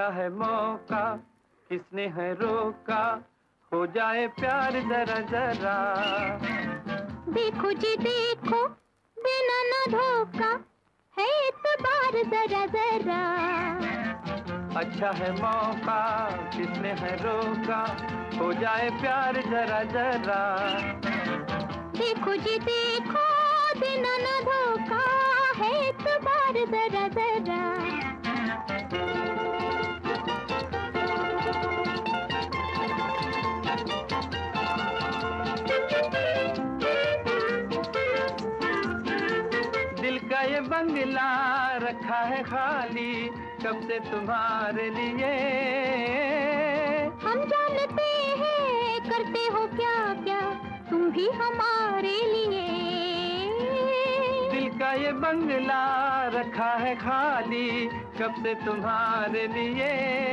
अच्छा है मौका, किसने है रोका, हो जाए प्यार जरा जरा। देखो जी देखो, देना ना धोखा, है इत्तेबार जरा जरा। अच्छा है मौका, किसने है रोका, हो जाए प्यार जरा जरा। देखो जी देखो, देना ना धोखा, है इत्तेबार जरा जरा। दिल का ये बंगला रखा है खाली, कब से तुम्हारे लिए। हम जानते हैं करते हो क्या क्या, तुम भी हमारे लिए। दिल का ये बंगला रखा है खाली, कब से तुम्हारे लिए।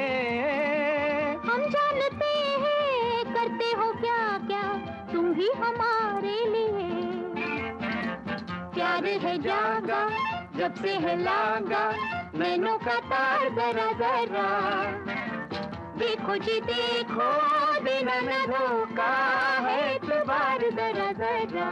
हम जानते हैं करते हो क्या क्या, तुम भी हमारे लिए। प्यार है जागा जब से है लागा, नैनों का तार जरा जरा। देखो जी देखो, देना न धोखा, है इत्तेबार जरा जरा।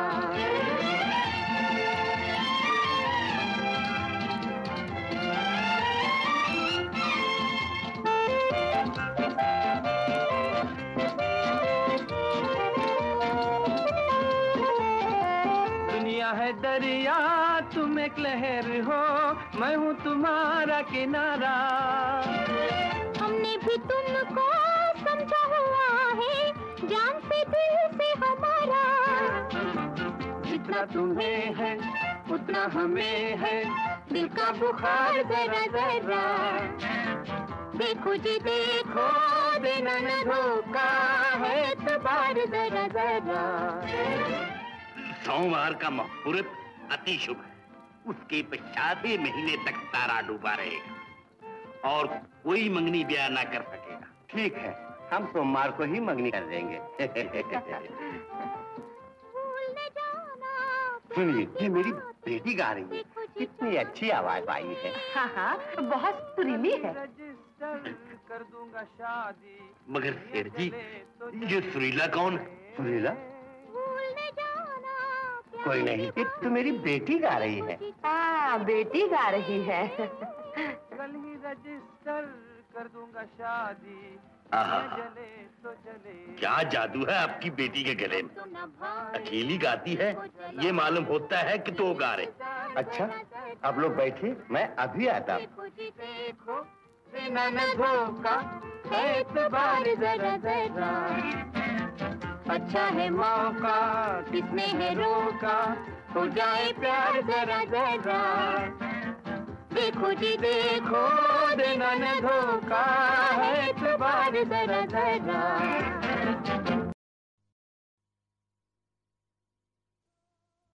दुनिया है दरिया, तुम एक लहर हो, मैं हूँ तुम्हारा किनारा। हमने भी तुमको समझा हुआ है, जान से दिल से हमारा। जितना तुम्हें है उतना हमें है, दिल का बुखार जरा जरा। देखो जी देखो, देना न धोखा, है इत्तेबार जरा जरा। सोमवार का मुहूर्त अति शुभ है, उसके पश्चात ही महीने तक तारा डूबा रहेगा और कोई मंगनी ब्याह ना कर सकेगा। ठीक है, हम सोमवार को ही मंगनी कर देंगे। सुनिए, ये मेरी बेटी गा रही है, कितनी अच्छी आवाज आई है। हाँ हाँ, बहुत सुरीली है। रजिस्टर कर दूंगा शादी। मगर शेर जी, ये सुरीला कौन है? सुरीला? कोई नहीं, ये तो मेरी बेटी गा रही है। हाँ, बेटी गा रही है। कल ही रजिस्टर कर दूंगा शादी। आहा, जले तो जले। क्या जादू है आपकी बेटी के गले में। अकेली गाती है, ये मालूम होता है कि तो गा रहे। अच्छा, आप लोग बैठिए, मैं अभी आता। देखो देना न धोखा, है इत्तेबार जरा जरा। अच्छा है मौका, किसने है रोका, हो जाए प्यार जरा जरा। देखो जी देखो, देना न धोखा, है इत्तेबार जरा जरा।